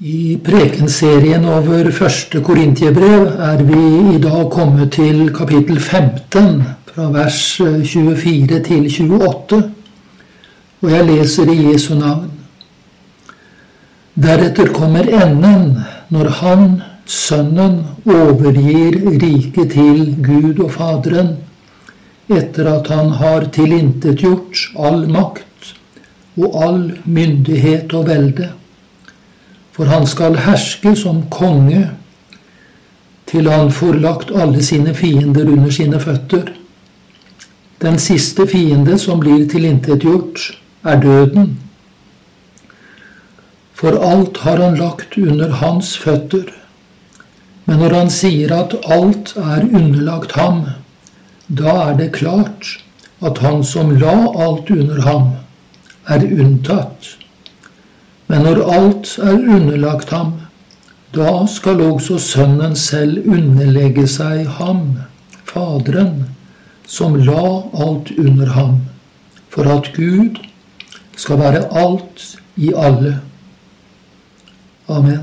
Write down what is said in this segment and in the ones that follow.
I prekenserien over første Korintierbrev vi i dag kommet til kapittel 15, fra vers 24 til 28, og jeg leser i Jesu navn. Deretter kommer enden, når han, Sønnen, overgir riket til Gud og Faderen, etter at han har tilintetgjort all makt og all myndighet og velde. For han skal herske som konge, til han får lagt alle sine fiender under sine føtter. Den siste fiende som blir tilintetgjort, døden. For alt har han lagt under hans føtter. Men når han sier at alt underlagt ham, da det klart at han som la alt under ham, unntatt. Men når alt underlagt ham, da skal også Sønnen selv underlegge seg ham, Faderen, som la alt under ham, for at Gud skal være alt i alle. Amen.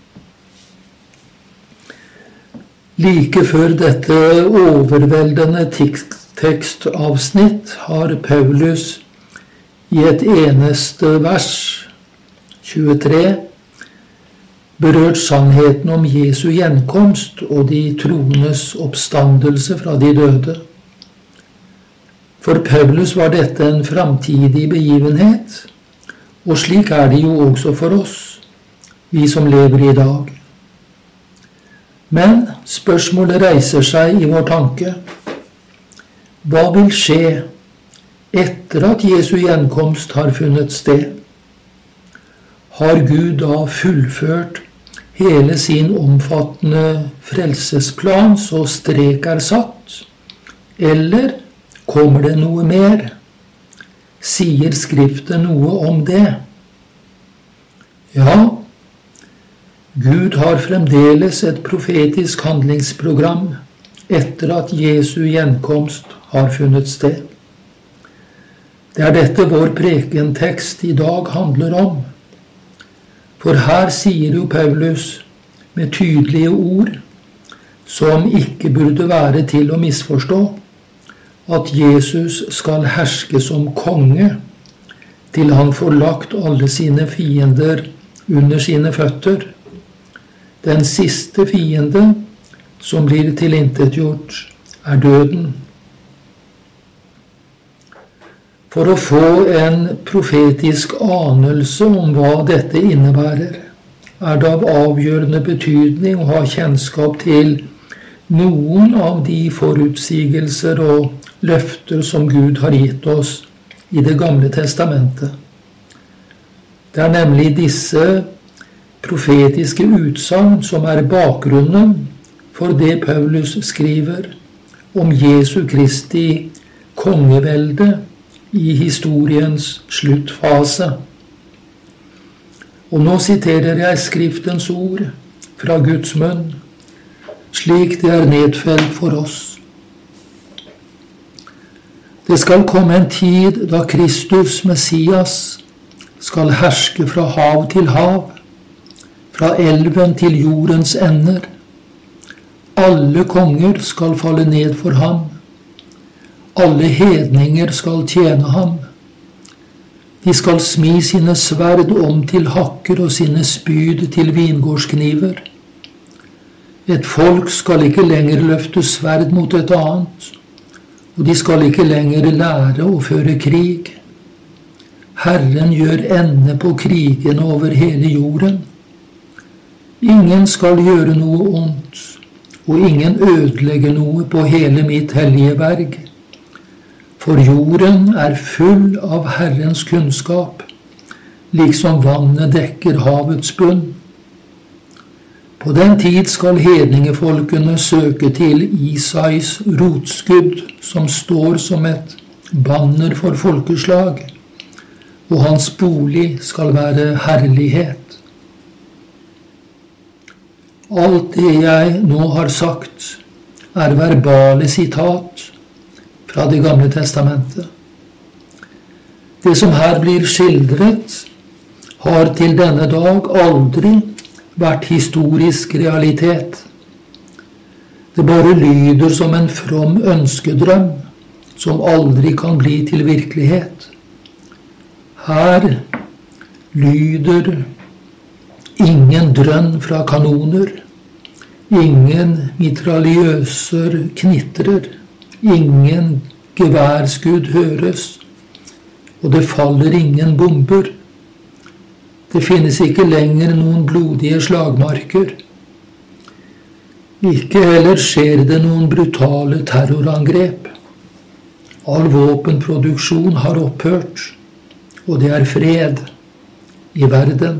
Like før dette overveldende tekstavsnitt har Paulus i et eneste vers, 23, berørt sannheten om Jesu gjenkomst og de troendes oppstandelse fra de døde. For Paulus var dette en framtidig begivenhet, og slik det jo også for oss, vi som lever i dag. Men spørsmålet reiser seg i vår tanke. Hva vil skje etter at Jesu gjenkomst har funnet sted? Har Gud da fullført hele sin omfattende frelsesplan så strek satt? Eller kommer det noe mer? Sier Skriften noe om det? Ja, Gud har fremdeles et profetisk handlingsprogram etter at Jesu gjenkomst har funnet sted. Det dette vår prekentekst i dag handler om. For her sier jo Paulus med tydelige ord, som ikke burde være til å misforstå, at Jesus skal herske som konge, til han får lagt alle sine fiender under sine føtter. Den siste fiende som blir tilintetgjort, døden. For å få en profetisk anelse om hva dette innebærer, det av avgjørende betydning å ha kjennskap til noen av de forutsigelser og løfter som Gud har gitt oss i Det gamle testamentet. Det nemlig disse profetiske utsagn som bakgrunnen for det Paulus skriver om Jesu Kristi kongevelde i historiens sluttfase. Og nå siterer jeg Skriftens ord fra Guds munn, slik det nedfelt for oss. Det skal komme en tid da Kristus, Messias, skal herske fra hav til hav, fra elven til jordens ender. Alle konger skal falle ned for ham. Alle hedninger skal tjene ham. De skal smi sine sverd om til hakker og sine spyd til vingårdskniver. Et folk skal ikke lenger løfte sverd mot et annet, og de skal ikke lenger lære å føre krig. Herren gjør ende på krigen over hele jorden. Ingen skal gjøre noe ondt, og ingen ødelegge noe på hele mitt hellige berg. For jorden full av Herrens kunnskap, liksom vannet dekker havets bunn. På den tid skal hedningefolkene søke til Isais rotskudd, som står som et banner for folkeslag, og hans bolig skal være herlighet. Alt det jeg nå har sagt, verbale sitat fra Det gamle testamentet. Det som her blir skildret, har til denne dag aldri vært historisk realitet. Det bare lyder som en from ønskedrøm, som aldri kan bli til virkelighet. Her lyder ingen drønn fra kanoner, ingen mitraljøser knitrer, ingen geværskudd høres, og det faller ingen bomber. Det finnes ikke lenger noen blodige slagmarker. Ikke heller skjer det noen brutale terrorangrep. All våpenproduksjon har opphørt, og det er fred i verden.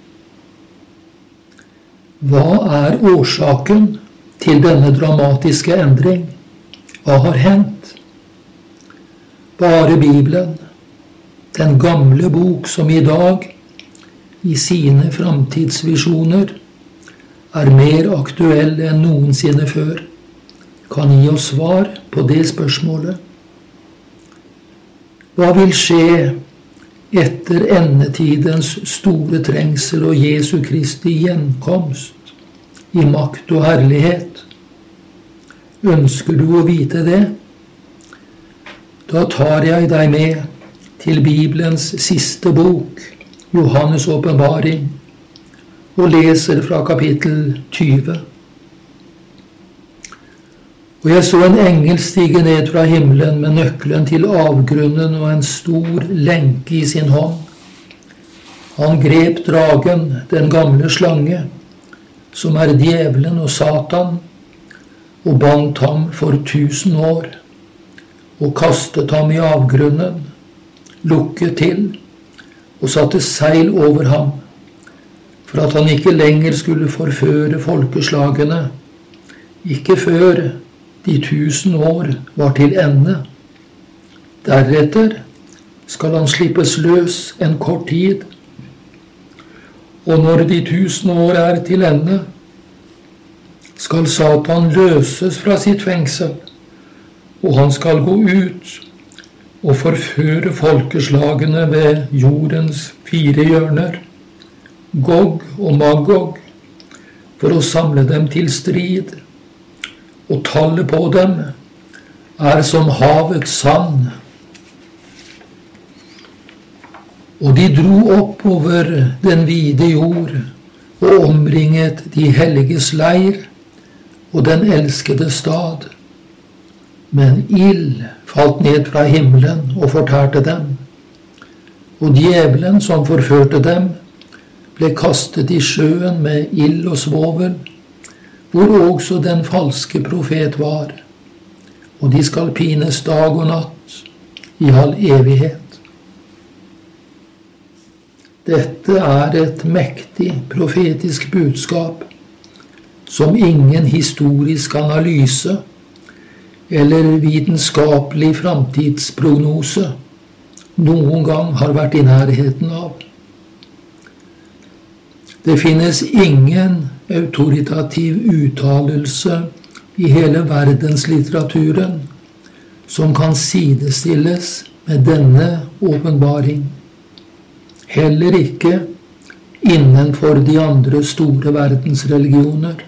Hva er årsaken til denne dramatiske endring? Hva har hendt? Bare Bibelen, den gamle bok som i dag, i sine framtidsvisjoner, er mer aktuell enn noensinne før, kan gi oss svar på det spørsmålet. Hva vil skje etter endetidens store trengsel og Jesu Kristi gjenkomst i makt og herlighet? Ønsker du å vite det? Da tar jeg deg med til Bibelens siste bok, Johannes åpenbaring, og leser fra kapittel 20. Og jeg så en engel stige ned fra himmelen med nøkkelen til avgrunnen og en stor lenke i sin hånd. Han grep dragen, den gamle slange, som er djevelen og Satan, og bandt ham for 1000 år, og kastet ham i avgrunnen, lukket til, og satte seil over ham, for at han ikke lenger skulle forføre folkeslagene, ikke før de 1000 år var til ende. Deretter skal han slippes løs en kort tid, og når de 1000 år er til ende, skal Satan løses fra sitt fengsel, og han skal gå ut og forføre folkeslagene ved jordens 4 hjørner, Gog og Magog, for å samle dem til strid, og tallet på dem er som havets sand. Og de dro opp over den vide jord og omringet de helliges leir og den elskede stad. Men ild falt ned fra himmelen og fortærte dem, og djevelen som forførte dem ble kastet i sjøen med ild og svovel, hvor også den falske profet var, og de skal pines dag og natt i all evighet. Dette er et mektig profetisk budskap, som ingen historisk analyse eller vitenskapelig framtidsprognose noen gang har vært i nærheten av. Det finnes ingen autoritativ uttalelse i hele verdenslitteraturen som kan sidestilles med denne åpenbaring. Heller ikke innenfor de andre store verdensreligioner.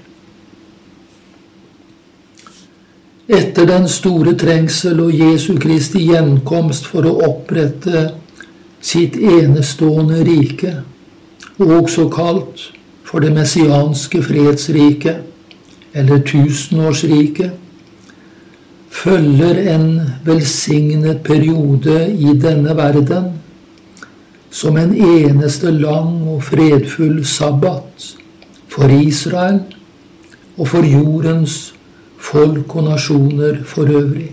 Etter den store trengsel og Jesu Kristi gjenkomst for å opprette sitt enestående rike, og også kalt for det messianske fredsriket, eller tusenårsriket, følger en velsignet periode i denne verden, som en eneste lang og fredfull sabbat for Israel og for jordens folk og nasjoner for øvrig.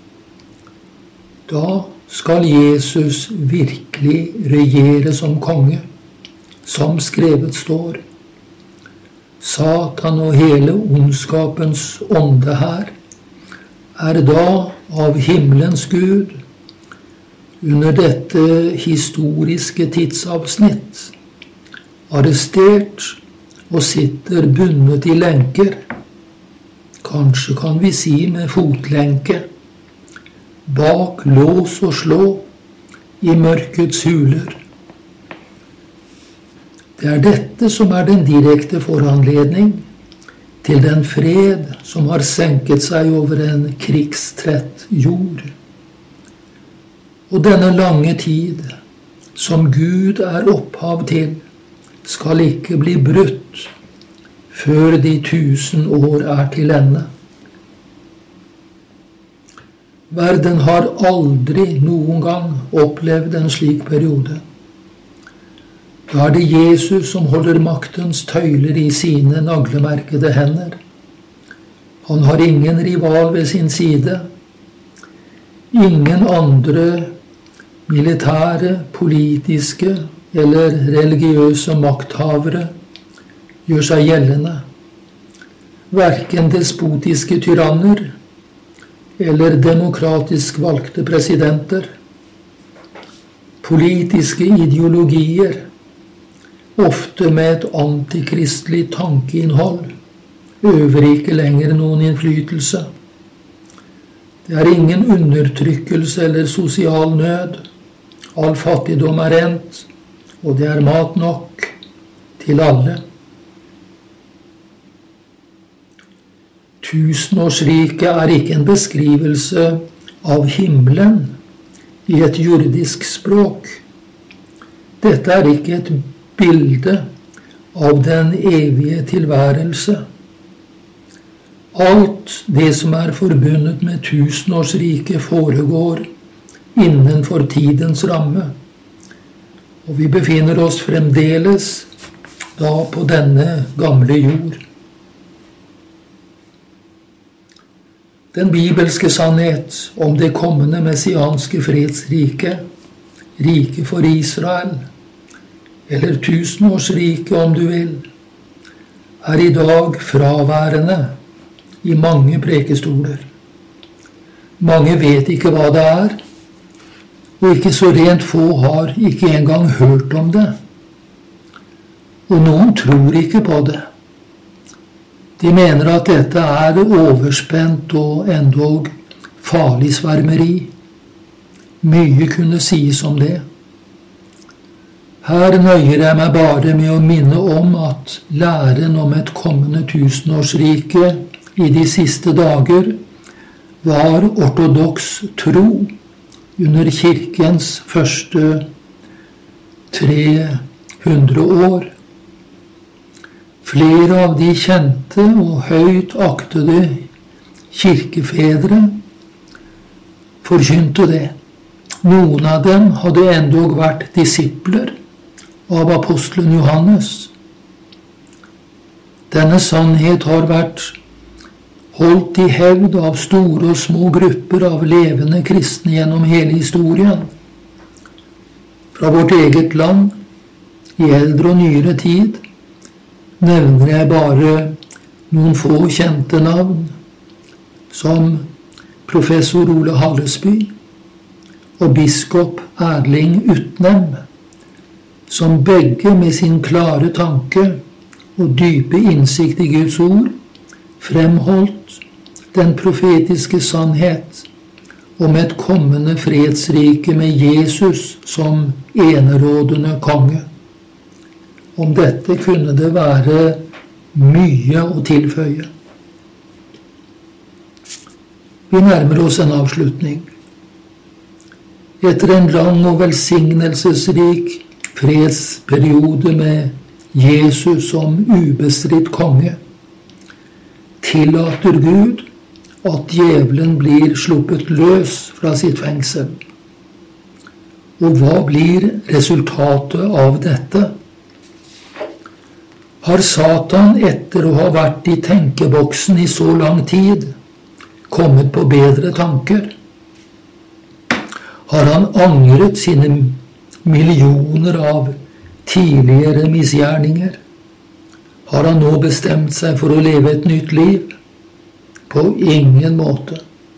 Da skal Jesus virkelig regjere som konge, som skrevet står. Satan og hele ondskapens ånde her er da av himmelens Gud under dette historiske tidsavsnitt arrestert og sitter bundet i lenker, kanskje kan vi si med fotlenke, bak lås og slå i mørkets huler. Det er dette som er den direkte foranledning til den fred som har senket seg over en krigstrett jord. Og denne lange tid som Gud er opphav til, skal ikke bli brutt før de 1000 år er til ende. Verden har aldri noen gang opplevd en slik periode. Da er det Jesus som holder maktens tøyler i sine naglemerkede hender. Han har ingen rival ved sin side. Ingen andre militære, politiske eller religiøse makthavere gjør seg gjeldende. Hverken despotiske tyranner eller demokratisk valgte presidenter. Politiske ideologier, ofte med et antikristelig tankeinnhold, øver ikke lenger noen innflytelse. Det er ingen undertrykkelse eller sosial nød. All fattigdom er rent, og det er mat nok til alle. Tusenårsriket er ikke en beskrivelse av himmelen i et jordisk språk. Dette er ikke et bilde av den evige tilværelse. Alt det som er forbundet med tusenårsriket foregår innenfor tidens ramme, og vi befinner oss fremdeles da på denne gamle jord. Den bibelske sannhet om det kommende messianske fredsrike, riket for Israel, eller tusenårsriket om du vil, er i dag fraværende i mange prekestoler. Mange vet ikke hva det er, og ikke så rent få har ikke engang hørt om det. Og noen tror ikke på det. De mener at dette er overspent og endog farlig svermeri. Mye kunne sies om det. Her nøyer jeg meg bare med å minne om at læren om et kommende tusenårsrike i de siste dager var ortodoks tro under kirkens første 300 år. Flere av de kjente og høyt aktede kirkefedre forkynte det. Noen av dem hadde endog vært disipler av apostelen Johannes. Denne sannhet har vært holdt i hevd av store og små grupper av levende kristne gjennom hele historien. Fra vårt eget land, i eldre og nyere tid, nevner jeg bare noen få kjente navn, som professor Ole Hallesby og biskop Erling Utnem, som begge med sin klare tanke og dype innsikt i Guds ord fremholdt den profetiske sannhet om et kommende fredsrike med Jesus som enerådende konge. Om dette kunne det være mye å tilføye. Vi nærmer oss en avslutning. Etter en lang og velsignelsesrik fredsperiode med Jesus som ubestridt konge, tillater Gud at djevelen blir sluppet løs fra sitt fengsel. Og hva blir resultatet av dette? Har Satan, etter å ha vært i tenkeboksen i så lang tid, kommet på bedre tanker? Har han angret sine millioner av tidligere misgjerninger? Har han nå bestemt seg for å leve et nytt liv? På ingen måte.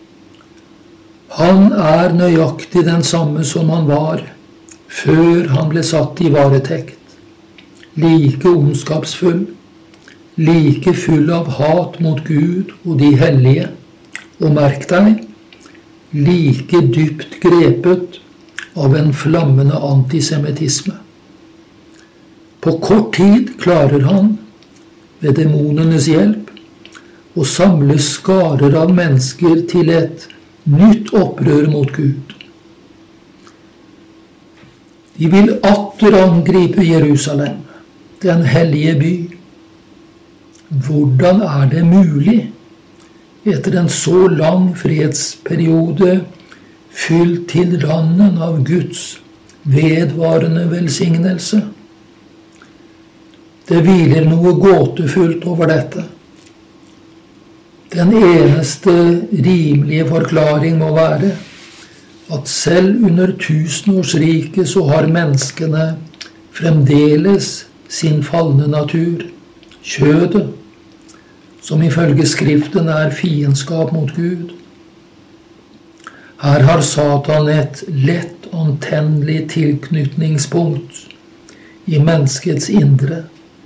Han er nøyaktig den samme som han var før han ble satt i varetekt. Like ondskapsfull, like full av hat mot Gud og de hellige, og merk deg, like dypt grepet av en flammende antisemittisme. På kort tid klarer han, ved demonenes hjelp, å samle skarer av mennesker til et nytt opprør mot Gud. De vil atter angripe Jerusalem, den hellige by. Hvordan er det mulig, etter en så lang fredsperiode, fylt til randen av Guds vedvarende velsignelse? Det hviler noe gåtefullt over dette. Den eneste rimelige forklaring må være at selv under tusenårsriket så har menneskene fremdeles sin falne natur, kjødet, som ifølge Skriften er fiendskap mot Gud. Her har Satan et lett antennelig tilknytningspunkt i menneskets indre.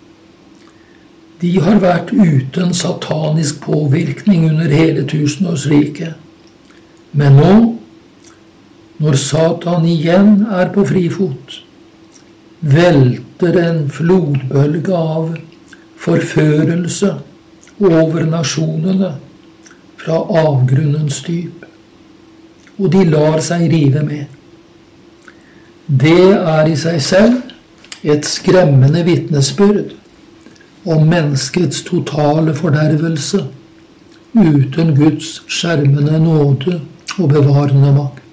De har vært uten satanisk påvirkning under hele tusenårsriket. Men nå, når Satan igjen er på frifot, velter en flodbølge av forførelse over nasjonene fra avgrunnens dyp, og de lar seg rive med. Det er i seg selv et skremmende vitnesbyrd om menneskets totale fordervelse uten Guds skjermende nåde og bevarende makt.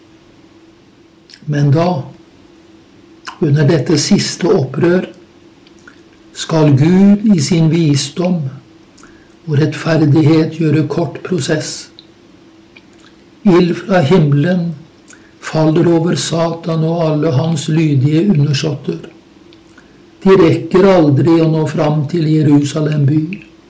Men da, under dette siste opprør, skal Gud i sin visdom og rettferdighet gjøre kort prosess. Ild fra himmelen faller over Satan og alle hans lydige undersåtter. De rekker aldri å nå fram til Jerusalem by.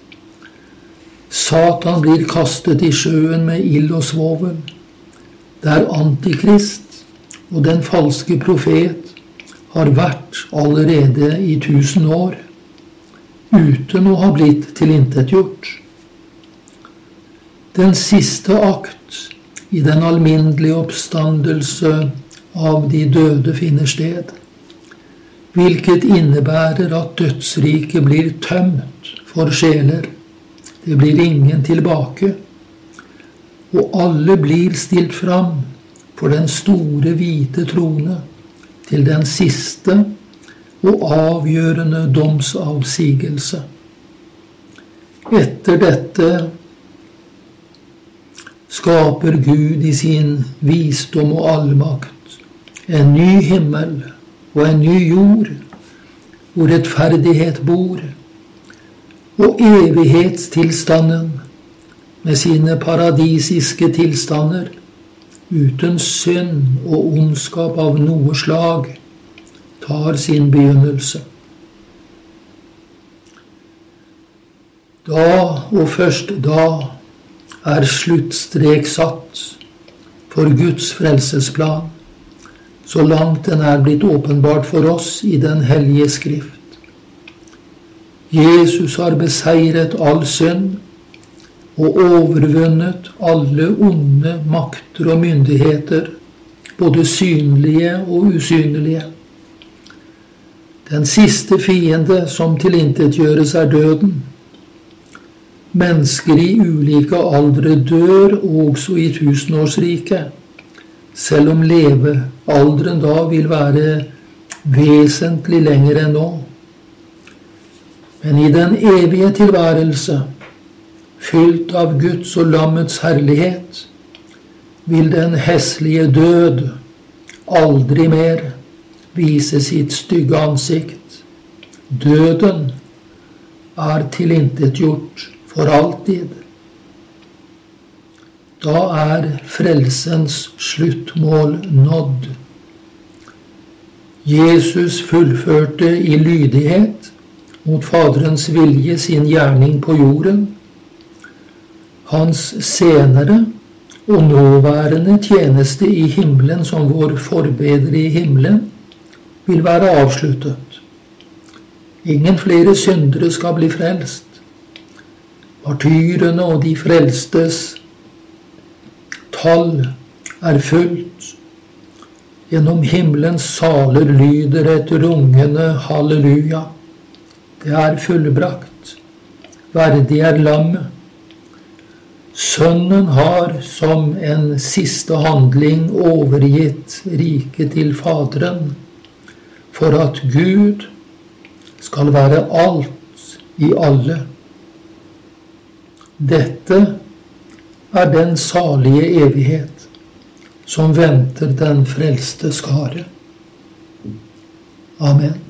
Satan blir kastet i sjøen med ild og svovel, der Antikrist og den falske profet har vært allerede i 1000 år, uten å ha blitt tilintetgjort. Den siste akt i den alminnelige oppstandelse av de døde finner sted, hvilket innebærer at dødsriket blir tømt for sjeler. Det blir ingen tilbake, og alle blir stilt fram for den store hvite trone til den siste og avgjørende domsavsigelse. Etter dette skaper Gud i sin visdom og allmakt en ny himmel og en ny jord, hvor rettferdighet bor, og evighetstilstanden med sine paradisiske tilstander, uten synd og ondskap av noe slag, tar sin begynnelse. Da, og først da, er sluttstrek satt for Guds frelsesplan, så langt den er blitt åpenbart for oss i den hellige Skrift. Jesus har beseiret all synd og overvunnet alle onde makter og myndigheter, både synlige og usynlige. Den siste fiende som tilintetgjøres er døden. Mennesker i ulike aldre dør også i tusenårsriket, selv om levealderen da vil være vesentlig lenger enn nå. Men i den evige tilværelse, fylt av Guds og lammets herlighet, vil den heslige død aldri mer vise sitt stygge ansikt. Døden er tilintetgjort for alltid. Da er frelsens sluttmål nådd. Jesus fullførte i lydighet mot Faderens vilje sin gjerning på jorden. Hans senere og nåværende tjeneste i himmelen som vår forbeder i himmelen vil være avsluttet. Ingen flere syndere skal bli frelst. Martyrene og de frelstes tall er fullt, Gjennom himmelens saler lyder et rungende halleluja. Det er fullbrakt. Verdig er lammet. Sønnen har som en siste handling overgitt riket til Faderen, for at Gud skal være alt i alle. Dette er den salige evighet som venter den frelste skare. Amen.